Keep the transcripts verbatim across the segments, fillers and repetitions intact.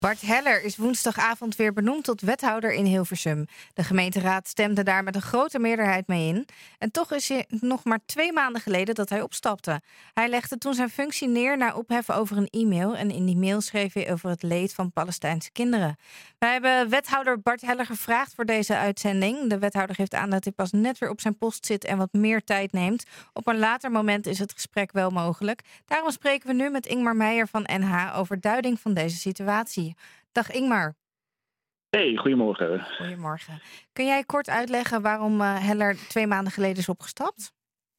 Bart Heller is woensdagavond weer benoemd tot wethouder in Hilversum. De gemeenteraad stemde daar met een grote meerderheid mee in. En toch is het nog maar twee maanden geleden dat hij opstapte. Hij legde toen zijn functie neer na ophef over een e-mail. En in die mail schreef hij over het leed van Palestijnse kinderen. Wij hebben wethouder Bart Heller gevraagd voor deze uitzending. De wethouder geeft aan dat hij pas net weer op zijn post zit en wat meer tijd neemt. Op een later moment is het gesprek wel mogelijk. Daarom spreken we nu met Ingmar Meijer van N H over duiding van deze situatie. Dag Ingmar. Hey, goedemorgen. Goedemorgen. Kun jij kort uitleggen waarom uh, Heller twee maanden geleden is opgestapt?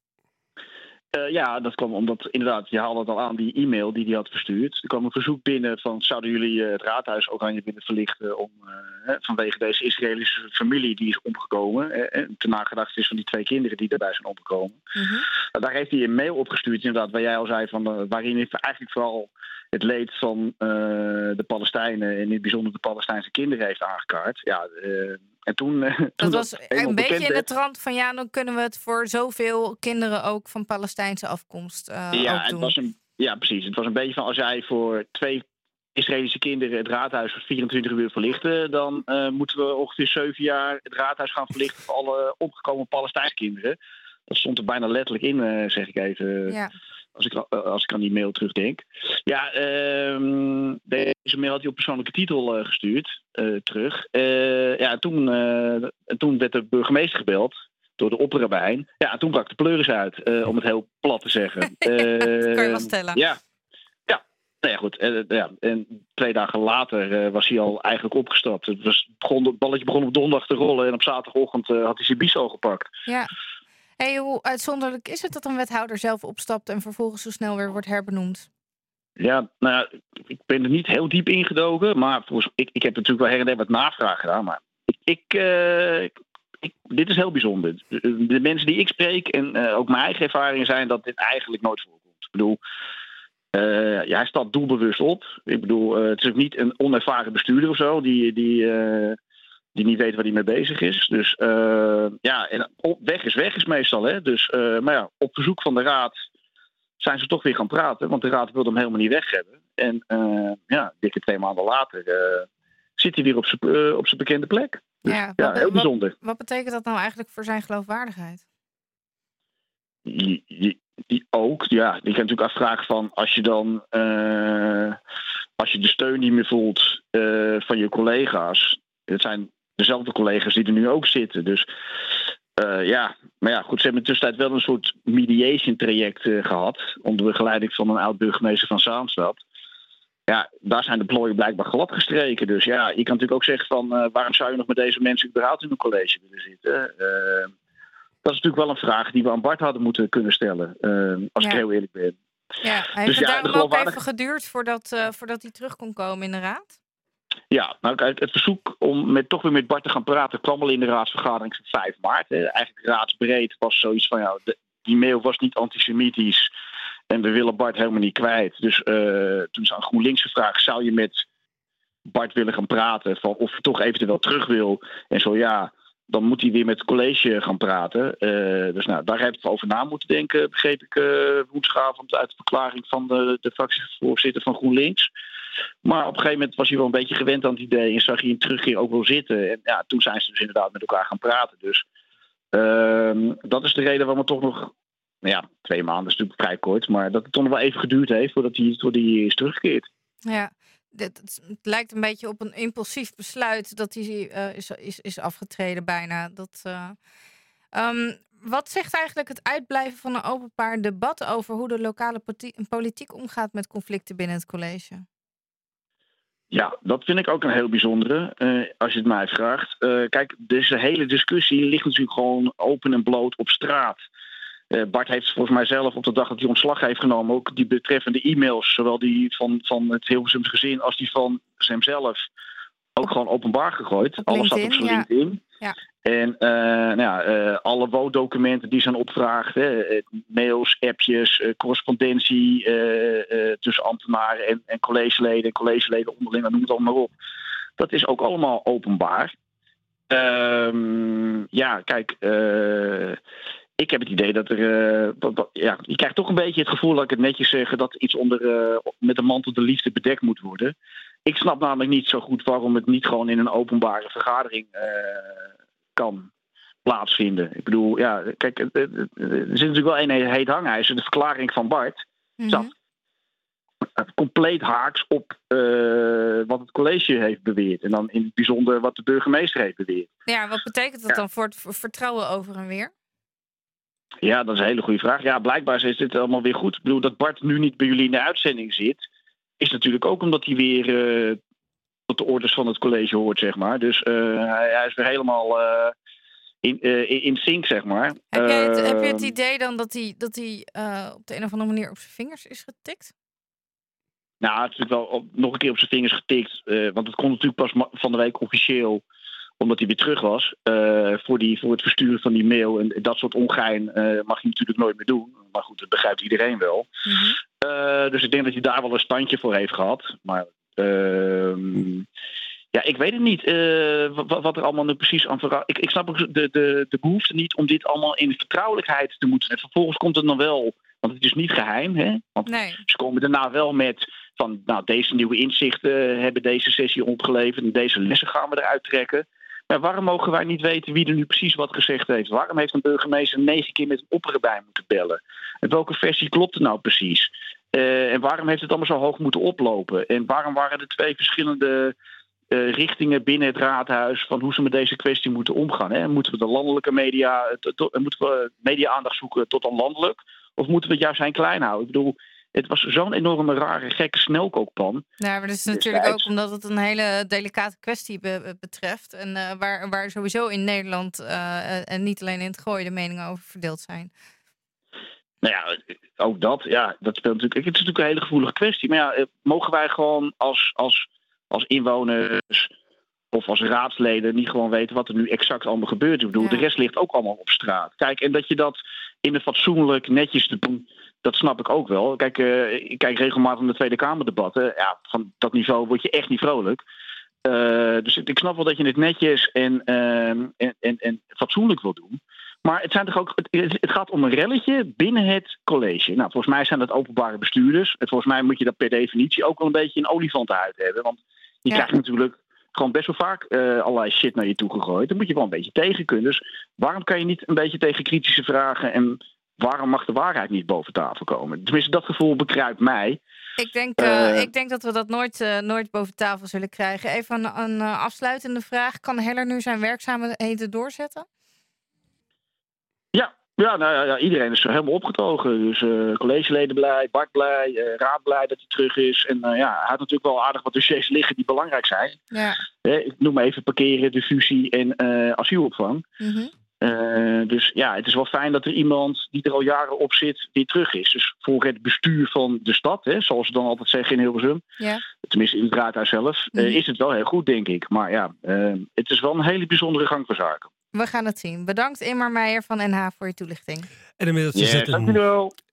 Uh, ja, dat kwam omdat, inderdaad, je haalde het al aan, die e-mail die hij had verstuurd. Er kwam een verzoek binnen van, zouden jullie uh, het raadhuis Oranje willen verlichten om, uh, vanwege deze Israëlische familie die is omgekomen, uh, en ten nagedachtenis van die twee kinderen die daarbij zijn omgekomen. Mm-hmm. Uh, daar heeft hij een mail opgestuurd, inderdaad, waar jij al zei, van, uh, waarin hij eigenlijk vooral het leed van uh, de Palestijnen en in het bijzonder de Palestijnse kinderen heeft aangekaart. Ja, uh, en toen, uh, dat toen was dat een beetje in de werd, trant van ja, dan kunnen we het voor zoveel kinderen ook van Palestijnse afkomst uh, ja, ook doen. Het was een, ja, precies. Het was een beetje van als jij voor twee Israëlische kinderen het raadhuis voor vierentwintig uur wil verlichten, dan uh, moeten we ongeveer zeven jaar het raadhuis gaan verlichten voor alle omgekomen Palestijnse kinderen. Dat stond er bijna letterlijk in, uh, zeg ik even. Ja. Als ik, als ik aan die mail terugdenk. Ja, uh, deze mail had hij op persoonlijke titel uh, gestuurd. Uh, terug. Uh, ja, toen, uh, toen werd de burgemeester gebeld. Door de opperrabijn. Ja, toen brak de pleuris uit. Uh, om het heel plat te zeggen. Uh, dat kan je wel stellen. Ja. Ja. Nou ja, goed. Uh, ja. En twee dagen later uh, was hij al eigenlijk opgestapt. Het, was, begon, het balletje begon op donderdag te rollen. En op zaterdagochtend uh, had hij zijn bies al gepakt. Ja. Hey, hoe uitzonderlijk is het dat een wethouder zelf opstapt en vervolgens zo snel weer wordt herbenoemd? Ja, nou ja, ik ben er niet heel diep ingedoken, maar volgens, ik, ik heb natuurlijk wel her en der wat navraag gedaan. Maar ik, ik, uh, ik, ik, dit is heel bijzonder. De, de mensen die ik spreek en uh, ook mijn eigen ervaringen zijn dat dit eigenlijk nooit voorkomt. Ik bedoel, uh, ja, hij staat doelbewust op. Ik bedoel, uh, het is ook niet een onervaren bestuurder of zo die... die uh, die niet weet waar hij mee bezig is. Dus uh, ja, en op, weg is weg is meestal. Hè? Dus, uh, maar ja, op verzoek van de raad zijn ze toch weer gaan praten. Want de raad wilde hem helemaal niet weg hebben. En uh, ja, dikke twee maanden later uh, zit hij weer op zijn uh, op zijn bekende plek. Dus, ja, ja wat, heel bijzonder. Wat, wat betekent dat nou eigenlijk voor zijn geloofwaardigheid? Die, die, die ook, ja. Je kan natuurlijk afvragen van als je dan uh, als je de steun niet meer voelt uh, van je collega's. Het zijn dezelfde collega's die er nu ook zitten. Dus uh, ja, maar ja, goed, ze hebben in de tussentijd wel een soort mediation traject uh, gehad. Onder begeleiding van een oud-burgemeester van Zaanstad. Ja, daar zijn de plooien blijkbaar glad gestreken. Dus ja, je kan natuurlijk ook zeggen van uh, waarom zou je nog met deze mensen überhaupt in een college willen zitten? Uh, dat is natuurlijk wel een vraag die we aan Bart hadden moeten kunnen stellen. Uh, als ja. ik heel eerlijk ben. Ja, heeft dus het ja, daarom ook even geduurd voordat, uh, voordat hij terug kon komen in de raad? Ja, nou kijk, het verzoek om met, toch weer met Bart te gaan praten kwam al in de raadsvergadering van vijf maart. Hè. Eigenlijk raadsbreed was zoiets van, ja, de, die mail was niet antisemitisch en we willen Bart helemaal niet kwijt. Dus uh, toen is aan GroenLinks gevraagd, zou je met Bart willen gaan praten van of hij toch eventueel terug wil? En zo ja, dan moet hij weer met het college gaan praten. Uh, dus nou, daar hebben we over na moeten denken, begreep ik uh, woensdagavond uit de verklaring van de, de fractievoorzitter van GroenLinks. Maar op een gegeven moment was hij wel een beetje gewend aan het idee en zag hij een terugkeer ook wel zitten. En ja, toen zijn ze dus inderdaad met elkaar gaan praten. Dus uh, dat is de reden waarom het toch nog, nou ja, twee maanden is natuurlijk vrij kort, maar dat het toch nog wel even geduurd heeft voordat hij, voordat hij is teruggekeerd. Ja, het, het lijkt een beetje op een impulsief besluit dat hij uh, is, is, is afgetreden bijna. Dat, uh, um, wat zegt eigenlijk het uitblijven van een openbaar debat over hoe de lokale politiek omgaat met conflicten binnen het college? Ja, dat vind ik ook een heel bijzondere, uh, als je het mij vraagt. Uh, kijk, deze hele discussie ligt natuurlijk gewoon open en bloot op straat. Uh, Bart heeft volgens mij zelf op de dag dat hij ontslag heeft genomen ook die betreffende e-mails, zowel die van, van het Hilversums gezin als die van hemzelf, ook gewoon openbaar gegooid. Op Alles staat op zijn ja. LinkedIn. Ja. En uh, nou ja, uh, alle woonδocumenten die zijn opgevraagd, hè, mails, appjes, uh, correspondentie uh, uh, tussen ambtenaren en, en collegeleden, en collegeleden onderling, noem het allemaal maar op. Dat is ook allemaal openbaar. Um, ja, kijk, uh, ik heb het idee dat er, uh, dat, dat, ja, je krijgt toch een beetje het gevoel, dat ik het netjes zeg, dat iets onder uh, met de mantel de liefde bedekt moet worden. Ik snap namelijk niet zo goed waarom het niet gewoon in een openbare vergadering uh, kan plaatsvinden. Ik bedoel, ja, kijk, er zit natuurlijk wel een heet hangijzer. De verklaring van Bart zat mm-hmm. compleet haaks op uh, wat het college heeft beweerd. En dan in het bijzonder wat de burgemeester heeft beweerd. Ja, wat betekent dat ja. dan voor het vertrouwen over en weer? Ja, dat is een hele goede vraag. Ja, blijkbaar is dit allemaal weer goed. Ik bedoel, dat Bart nu niet bij jullie in de uitzending zit, is natuurlijk ook omdat hij weer uh, tot de orders van het college hoort, zeg maar. Dus uh, hij, hij is weer helemaal uh, in, uh, in sync, zeg maar. Heb, jij het, uh, heb je het idee dan dat hij, dat hij uh, op de een of andere manier op zijn vingers is getikt? Nou, het is natuurlijk wel op, nog een keer op zijn vingers getikt. Uh, want het kon natuurlijk pas ma- van de week officieel, omdat hij weer terug was, uh, voor, die, voor het versturen van die mail. En dat soort ongein uh, mag je natuurlijk nooit meer doen. Maar goed, dat begrijpt iedereen wel. Mm-hmm. Uh, dus ik denk dat hij daar wel een standje voor heeft gehad. Maar uh, ja, ik weet het niet uh, wat, wat er allemaal nu precies aan verandert. Ik, ik snap ook de, de, de behoefte niet om dit allemaal in vertrouwelijkheid te moeten. En vervolgens komt het dan wel, want het is niet geheim. Hè? Want nee. Ze komen daarna wel met van, nou, deze nieuwe inzichten hebben deze sessie opgeleverd en deze lessen gaan we eruit trekken. Maar waarom mogen wij niet weten wie er nu precies wat gezegd heeft? Waarom heeft een burgemeester negen keer met een opperbij moeten bellen? En welke versie klopt er nou precies? Uh, en waarom heeft het allemaal zo hoog moeten oplopen? En waarom waren er twee verschillende uh, richtingen binnen het raadhuis van hoe ze met deze kwestie moeten omgaan? Hè? Moeten we de landelijke media, to, to, moeten we media-aandacht zoeken tot dan landelijk? Of moeten we het juist zijn klein houden? Ik bedoel, het was zo'n enorme, rare, gekke snelkookpan. Ja, maar dat is natuurlijk ook omdat het een hele delicate kwestie be- betreft. En uh, waar, waar sowieso in Nederland uh, en niet alleen in het Gooi de meningen over verdeeld zijn. Nou ja, ook dat. Ja, dat speelt natuurlijk. Het is natuurlijk een hele gevoelige kwestie. Maar ja, mogen wij gewoon als, als, als inwoners of als raadsleden niet gewoon weten wat er nu exact allemaal gebeurt? Ik bedoel, ja. De rest ligt ook allemaal op straat. Kijk, en dat je dat in een fatsoenlijk, netjes te doen, dat snap ik ook wel. Kijk, uh, ik kijk regelmatig naar de Tweede Kamerdebatten. Ja, van dat niveau word je echt niet vrolijk. Uh, dus ik snap wel dat je het netjes en, uh, en, en, en fatsoenlijk wil doen. Maar het, zijn toch ook, het, het gaat om een relletje binnen het college. Nou, volgens mij zijn dat openbare bestuurders. En volgens mij moet je dat per definitie ook wel een beetje een olifantenhuid hebben. Want je ja. krijgt natuurlijk gewoon best wel vaak uh, allerlei shit naar je toe gegooid. Dan moet je wel een beetje tegen kunnen. Dus waarom kan je niet een beetje tegen kritische vragen en waarom mag de waarheid niet boven tafel komen? Tenminste, dat gevoel bekruipt mij. Ik denk, uh, uh, ik denk dat we dat nooit, uh, nooit boven tafel zullen krijgen. Even een, een uh, afsluitende vraag. Kan Heller nu zijn werkzaamheden doorzetten? Ja, ja, nou ja, ja iedereen is helemaal opgetogen. Dus uh, collegeleden blij, Bart blij, uh, raad blij dat hij terug is. En uh, ja, hij had natuurlijk wel aardig wat dossiers liggen die belangrijk zijn. Ja. Uh, ik noem maar even parkeren, diffusie en uh, asielopvang. Mm-hmm. Uh, dus ja, het is wel fijn dat er iemand die er al jaren op zit weer terug is. Dus voor het bestuur van de stad, hè, zoals ze dan altijd zeggen in Hilversum, ja. tenminste in het raadhuis zelf, uh, mm-hmm. is het wel heel goed, denk ik. Maar ja, uh, het is wel een hele bijzondere gang van zaken. We gaan het zien. Bedankt Imar Meijer van N H voor je toelichting. En inmiddels is yeah, het een